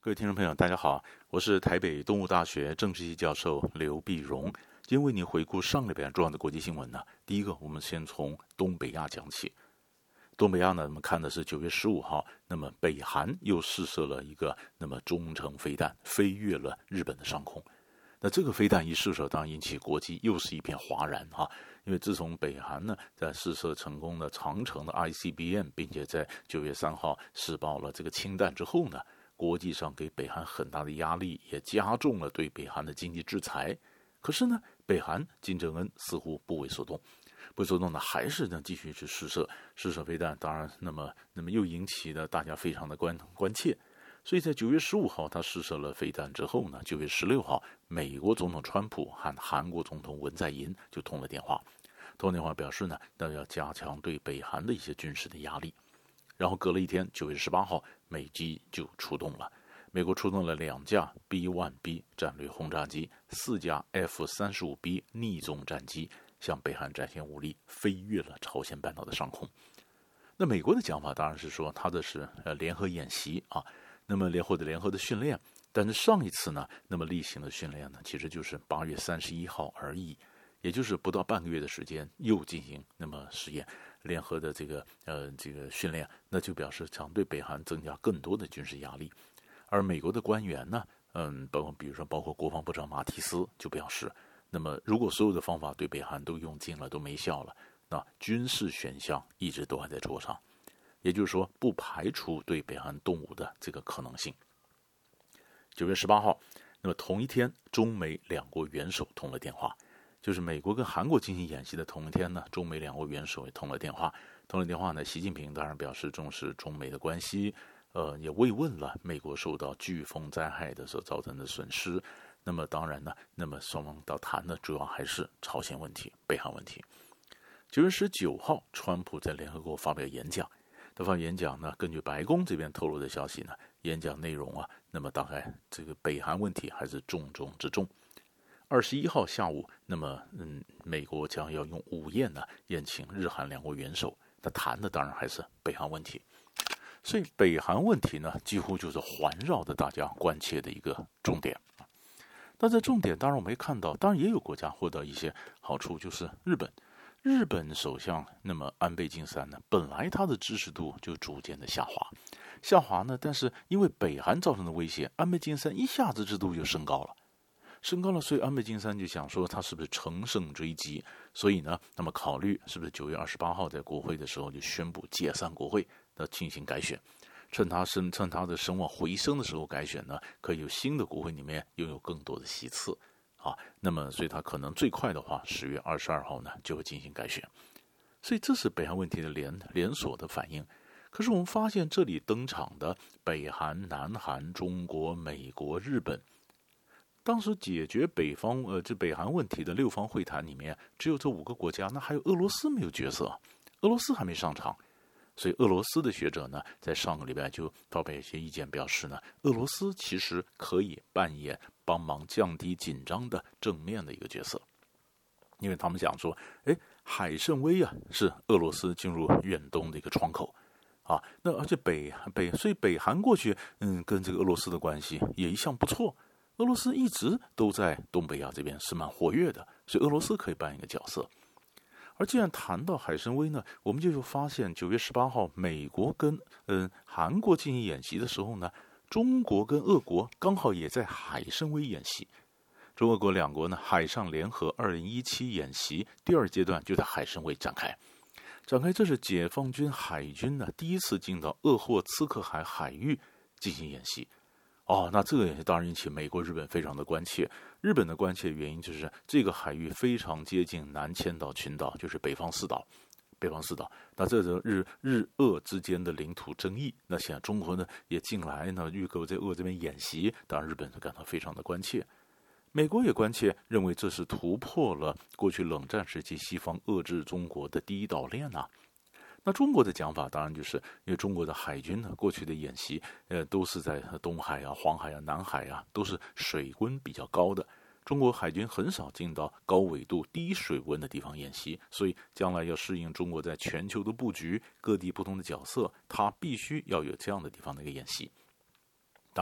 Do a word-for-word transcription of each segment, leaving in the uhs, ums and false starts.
各位听众朋友，大家好，我是台北东吴大学政治系教授刘碧荣。今天为您回顾上礼拜重要的国际新闻呢。第一个，我们先从东北亚讲起。东北亚呢，我们看的是九月十五号，那么北韩又试射了一个那么中程飞弹，飞越了日本的上空。那这个飞弹一试射，当然引起国际又是一片哗然哈。因为自从北韩呢在试射成功的长程的 I C B M， 并且在九月三号试爆了这个氢弹之后呢，国际上给北韩很大的压力，也加重了对北韩的经济制裁。可是呢，北韩金正恩似乎不为所动，不为所动呢，还是呢继续去试射试射飞弹。当然，那么那么又引起了大家非常的关关切。所以在九月十五号他试射了飞弹之后呢，九月十六号，美国总统川普和韩国总统文在寅就通了电话，通电话表示呢，那要加强对北韩的一些军事的压力。然后隔了一天，九月十八号，美机就出动了。美国出动了两架 B 一 B 战略轰炸机，四架 F 三十五 B 逆纵战机，向北韩展现武力，飞越了朝鲜半岛的上空。那美国的讲法当然是说，它的是呃联合演习啊，那么联合的联合的训练。但是上一次呢，那么例行的训练呢，其实就是八月三十一号而已，也就是不到半个月的时间，又进行那么实验。联合的这个呃这个训练，那就表示想对北韩增加更多的军事压力。而美国的官员呢，嗯，包括比如说包括国防部长马蒂斯就表示，那么如果所有的方法对北韩都用尽了，都没效了，那军事选项一直都还在桌上，也就是说不排除对北韩动武的这个可能性。九月十八号，那么同一天，中美两国元首通了电话。就是美国跟韩国进行演习的同一天呢，中美两国元首也通了电话。通了电话呢，习近平当然表示重视中美的关系，呃，也慰问了美国受到飓风灾害的所造成的损失。那么当然呢，那么双方到谈的主要还是朝鲜问题、北韩问题。九月十九号，川普在联合国发表演讲。他发表演讲呢，根据白宫这边透露的消息呢，演讲内容啊，那么大概这个北韩问题还是重中之重。二十一号下午，那么嗯，美国将要用午宴呢宴请日韩两国元首，他谈的当然还是北韩问题。所以北韩问题呢，几乎就是环绕着大家关切的一个重点。那这重点当然我们也看到，当然也有国家获得一些好处，就是日本。日本首相那么安倍晋三呢，本来他的支持度就逐渐的下滑，下滑呢，但是因为北韩造成的威胁，安倍晋三一下子支持度就升高了。升高了，所以安倍晋三就想说他是不是乘胜追击，所以呢，那么考虑是不是九月二十八号在国会的时候就宣布解散国会，那进行改选，趁他声趁他的声望回升的时候改选呢，可以有新的国会里面拥有更多的席次啊。那么，所以他可能最快的话，十月二十二号呢就会进行改选。所以这是北韩问题的连连锁的反应。可是我们发现这里登场的北韩、南韩、中国、美国、日本。当时解决北方呃这北韩问题的六方会谈里面，只有这五个国家，那还有俄罗斯没有角色，俄罗斯还没上场，所以俄罗斯的学者呢，在上个礼拜就发表一些意见，表示呢，俄罗斯其实可以扮演帮忙降低紧张的正面的一个角色，因为他们讲说，哎，海参崴啊是俄罗斯进入远东的一个窗口。啊，那而且北北所以北韩过去嗯跟这个俄罗斯的关系也一向不错。俄罗斯一直都在东北亚这边是蛮活跃的，所以俄罗斯可以扮演一个角色。而既然谈到海参崴呢，我们就发现九月十八号，美国跟嗯韩国进行演习的时候呢，中国跟俄国刚好也在海参崴演习。中俄国两国呢，海上联合二零一七演习第二阶段就在海参崴展开。展开，这是解放军海军呢第一次进到鄂霍次克海海域进行演习。哦，那这个也当然引起美国、日本非常的关切。日本的关切原因就是这个海域非常接近南千岛群岛，就是北方四岛。北方四岛，那这是日日俄之间的领土争议。那现在中国呢也进来呢，预购在俄这边演习，当然日本就感到非常的关切。美国也关切，认为这是突破了过去冷战时期西方遏制中国的第一岛链啊。那中国的讲法当然就是因为中国的海军呢，过去的演习，呃，都是在东海啊、黄海啊、南海啊，都是水温比较高的。中国海军很少进到高纬度、低水温的地方演习，所以将来要适应中国在全球的布局、各地不同的角色，它必须要有这样的地方的一个演习。当然，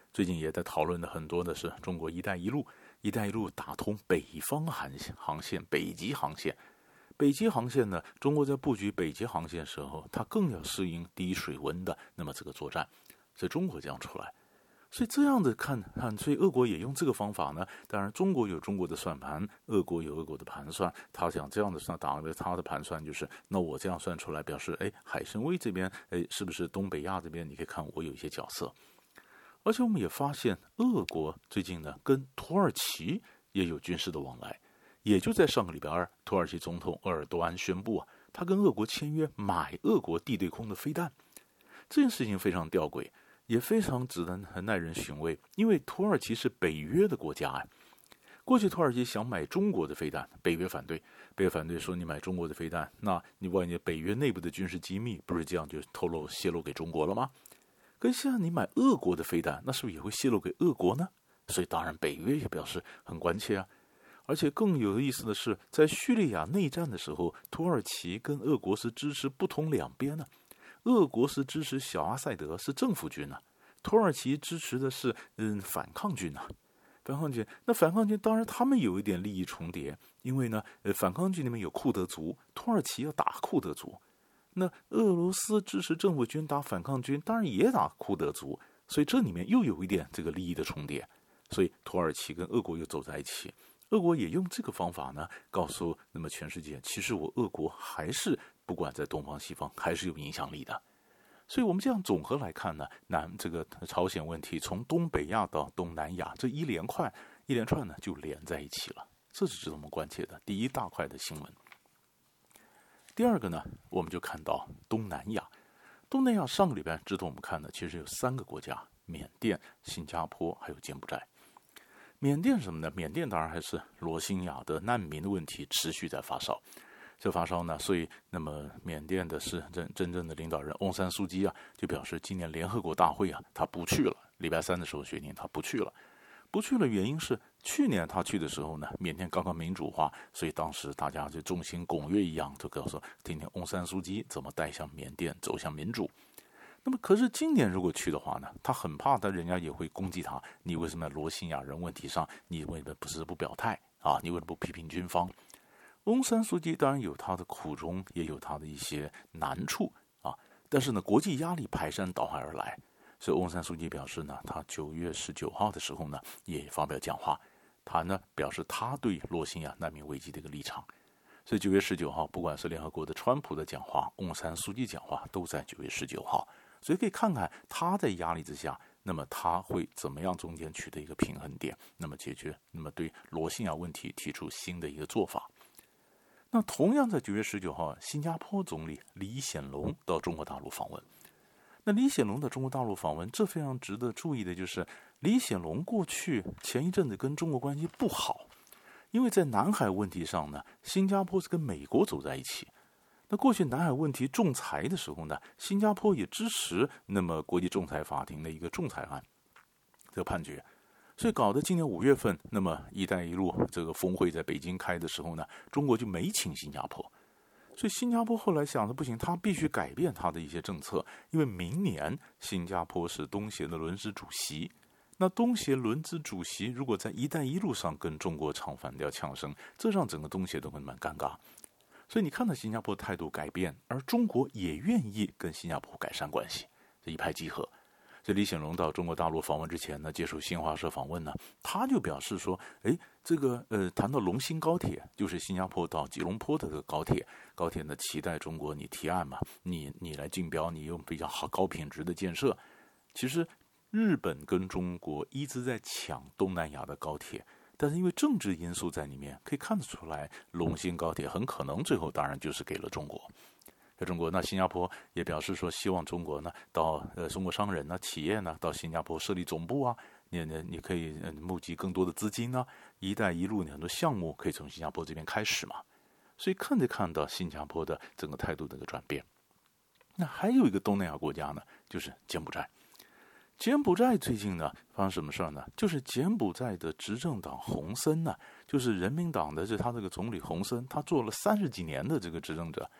最近也在讨论的很多的是中国“一带一路”，“一带一路”打通北方航航线、北极航线。北极航线呢，中国在布局北极航线的时候，它更要适应低水温的那么这个作战，所以中国这样出来。所以这样的看看，所以俄国也用这个方法呢。当然，中国有中国的算盘，俄国有俄国的盘算。他想这样的算，打了他的盘算就是，那我这样算出来，表示，哎，海参崴这边，哎，是不是东北亚这边？你可以看我有一些角色。而且我们也发现，俄国最近呢跟土耳其也有军事的往来。也就在上个礼拜二，土耳其总统鄂尔多安宣布啊，他跟俄国签约买俄国地对空的飞弹。这件事情非常吊诡，也非常值得很耐人寻味。因为土耳其是北约的国家啊，过去土耳其想买中国的飞弹，北约反对，北约反对说你买中国的飞弹，那你万一北约内部的军事机密不是这样就透露泄露给中国了吗？跟现在你买俄国的飞弹，那是不是也会泄露给俄国呢？所以当然北约也表示很关切啊。而且更有意思的是，在叙利亚内战的时候，土耳其跟俄国是支持不同两边呢。俄国是支持小阿塞德是政府军啊，土耳其支持的是嗯反抗军啊。反抗军，那反抗军当然他们有一点利益重叠，因为呢，呃，反抗军里面有库德族，土耳其要打库德族。那俄罗斯支持政府军打反抗军，当然也打库德族，所以这里面又有一点这个利益的重叠，所以土耳其跟俄国又走在一起。俄国也用这个方法呢，告诉那么全世界，其实我俄国还是不管在东方西方还是有影响力的。所以我们这样总和来看呢，南这个朝鲜问题从东北亚到东南亚这一连块一连串呢就连在一起了，这是值得我们关切的第一大块的新闻。第二个呢，我们就看到东南亚。东南亚上个礼拜值得我们看的其实有三个国家：缅甸、新加坡还有柬埔寨。缅甸是什么呢？缅甸当然还是罗兴亚的难民的问题持续在发烧。这发烧呢，所以那么缅甸的是真真正的领导人翁山苏基啊，就表示今年联合国大会啊，他不去了。礼拜三的时候决定他不去了。不去了，原因是去年他去的时候呢，缅甸刚刚民主化，所以当时大家就众星拱月一样，就告诉听听翁山苏基怎么带向缅甸走向民主。那么可是今年如果去的话呢，他很怕他人家也会攻击他，你为什么在罗兴亚人问题上你为什么不是不表态啊？你为什么不批评军方？翁山苏基当然有他的苦衷，也有他的一些难处啊，但是呢，国际压力排山倒海而来。所以翁山苏基表示呢，他九月十九号的时候呢，也发表讲话，他呢表示他对罗兴亚难民危机的一个立场。所以九月十九号，不管是联合国的川普的讲话，翁山苏基讲话，都在九月十九号。所以可以看看他在压力之下，那么他会怎么样中间取得一个平衡点，那么解决，那么对罗兴亚问题提出新的一个做法。那同样在九月十九号，新加坡总理李显龙到中国大陆访问。那李显龙的中国大陆访问，这非常值得注意的就是，李显龙过去前一阵子跟中国关系不好，因为在南海问题上呢，新加坡是跟美国走在一起。那过去南海问题仲裁的时候呢，新加坡也支持那么国际仲裁法庭的一个仲裁案这个判决，所以搞得今年五月份，那么“一带一路”这个峰会在北京开的时候呢，中国就没请新加坡。所以新加坡后来想的不行，他必须改变他的一些政策，因为明年新加坡是东协的轮值主席。那东协轮值主席如果在“一带一路”上跟中国唱反调呛声，这让整个东协都会蛮尴尬。所以你看到新加坡态度改变，而中国也愿意跟新加坡改善关系，这一拍即合。所以李显龙到中国大陆访问之前呢，接受新华社访问呢，他就表示说，哎，这个呃，谈到龙兴高铁，就是新加坡到吉隆坡的这个高铁，高铁呢期待中国你提案嘛，你你来竞标，你用比较好高品质的建设。其实日本跟中国一直在抢东南亚的高铁，但是因为政治因素在里面，可以看得出来，龙兴高铁很可能最后当然就是给了中国。在中国，那新加坡也表示说，希望中国呢，到呃中国商人呢、企业呢，到新加坡设立总部啊，你你你可以募集更多的资金啊，一带一路很多项目可以从新加坡这边开始嘛，所以看着看到新加坡的整个态度的一个转变。那还有一个东南亚国家呢，就是柬埔寨。柬埔寨最近呢发生什么事儿呢？就是柬埔寨的执政党洪森呢，就是人民党的这他这个总理洪森，他做了三十几年的这个执政者。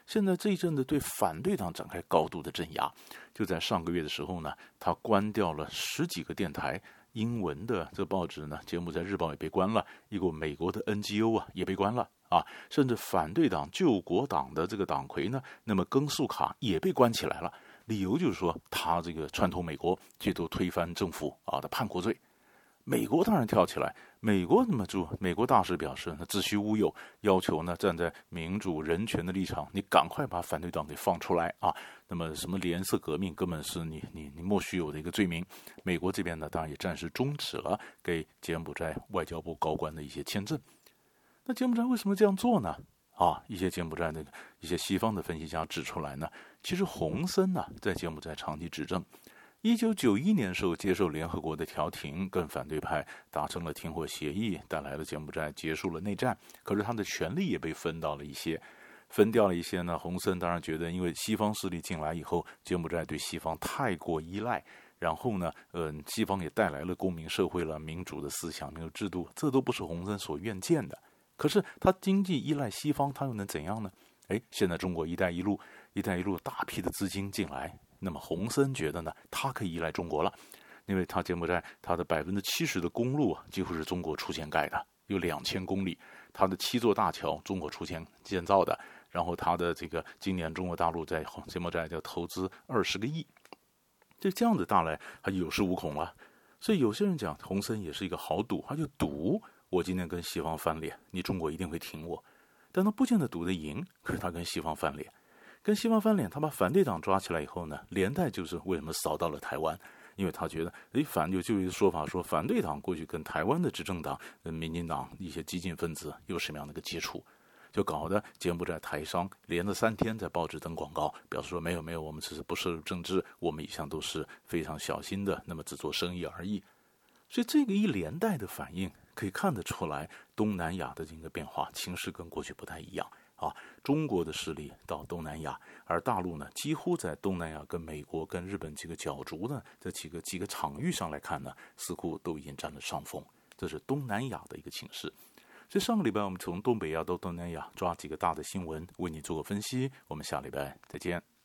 现在这一阵子对反对党展开高度的镇压。就在上个月的时候呢，他关掉了十几个电台，英文的这报纸呢，柬埔寨日报也被关了，一个美国的 N G O 啊也被关了啊，甚至反对党救国党的这个党魁呢，那么庚素卡也被关起来了，理由就是说他这个串通美国，企图推翻政府啊的叛国罪。美国当然跳起来，美国那么就美国大使表示，那子虚乌有，要求呢站在民主人权的立场，你赶快把反对党给放出来啊！那么什么颜色革命根本是你你你莫须有的一个罪名。美国这边呢，当然也暂时终止了给柬埔寨外交部高官的一些签证。那柬埔寨为什么这样做呢？啊，一些柬埔寨的一些西方的分析家指出来呢，其实洪森呢在柬埔寨长期执政。一九九一年时候接受联合国的调停，跟反对派达成了停火协议，带来了柬埔寨结束了内战。可是他的权力也被分到了一些，分掉了一些呢。洪森当然觉得，因为西方势力进来以后，柬埔寨对西方太过依赖，然后呢，呃，西方也带来了公民社会了、民主的思想、民主制度，这都不是洪森所愿见的。可是他经济依赖西方，他又能怎样呢？哎，现在中国“一带一路”，“一带一路”大批的资金进来。那么洪森觉得呢，他可以依赖中国了，因为他柬埔寨他的百分之七十的公路啊，几乎是中国出钱盖的，有两千公里，他的七座大桥中国出钱建造的，然后他的这个今年中国大陆在柬埔寨要投资二十个亿，就这样子大来，他有恃无恐了。所以有些人讲洪森也是一个好赌，他就赌我今天跟西方翻脸，你中国一定会挺我，但他不见得赌得赢，可是他跟西方翻脸。跟西方翻脸，他把反对党抓起来以后呢，连带就是为什么扫到了台湾？因为他觉得，诶，反就就有一个说法说，反对党过去跟台湾的执政党、民进党一些激进分子有什么样的一个接触，就搞得柬埔寨台商连着三天在报纸登广告，表示说没有没有，我们只是不涉入政治，我们一向都是非常小心的，那么只做生意而已。所以这个一连带的反应，可以看得出来，东南亚的这个变化情势跟过去不太一样。啊，中国的势力到东南亚，而大陆呢，几乎在东南亚跟美国、跟日本几个角逐呢，这几个几个场域上来看呢，似乎都已经占了上风。这是东南亚的一个情势。所以上个礼拜我们从东北亚到东南亚抓几个大的新闻，为你做个分析。我们下礼拜再见。